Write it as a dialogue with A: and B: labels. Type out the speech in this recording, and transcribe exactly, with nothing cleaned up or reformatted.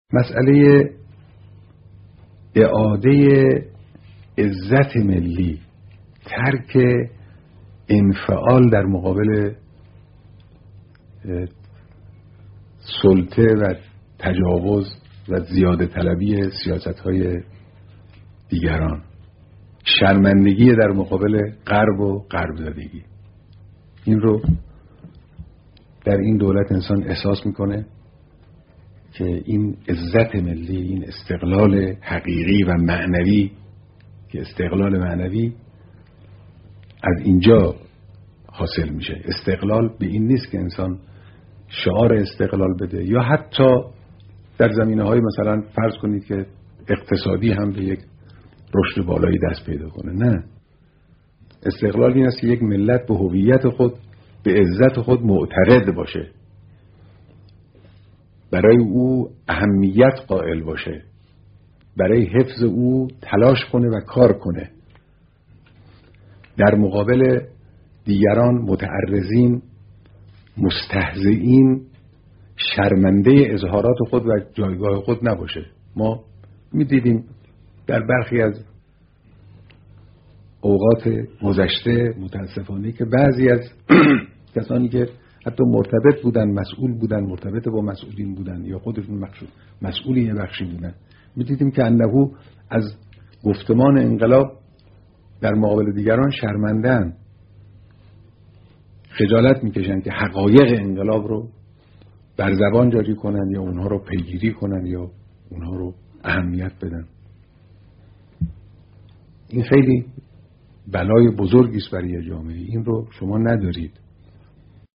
A: مسئله اعاده عزت ملی، ترک انفعال در مقابل سلطه و تجاوز و زیاده طلبی سیاست‌های دیگران، شرمندگی در مقابل غرب و غرب زدگی، این رو در این دولت انسان احساس میکنه که این عزت ملی، این استقلال حقیقی و معنوی، که استقلال معنوی از اینجا حاصل میشه. استقلال به این نیست که انسان شعار استقلال بده یا حتی در زمینه‌های مثلا فرض کنید که اقتصادی هم به یک رشد بالایی دست پیدا کنه. نه، استقلال این است که یک ملت به هویت خود، به عزت خود معتقد باشه، برای او اهمیت قائل باشه، برای حفظ او تلاش کنه و کار کنه، در مقابل دیگران متعرضین، مستهزئین، شرمنده اظهارات خود و جایگاه خود نباشه. ما می‌دیدیم در برخی از اوقات گذشته متاسفانه که بعضی از کسانی که حتی مرتبط بودن، مسئول بودن، مرتبط با مسئولین بودن یا خودشون مسئولی یه بخشی بودن، می‌دیدیم که انهو از گفتمان انقلاب در مقابل دیگران شرمنده‌اند، خجالت میکشن که حقایق انقلاب رو بر زبان جاری کنن یا اونها رو پیگیری کنن یا اونها رو اهمیت بدن. این خیلی بلای بزرگی است برای جامعه. این رو شما ندارید.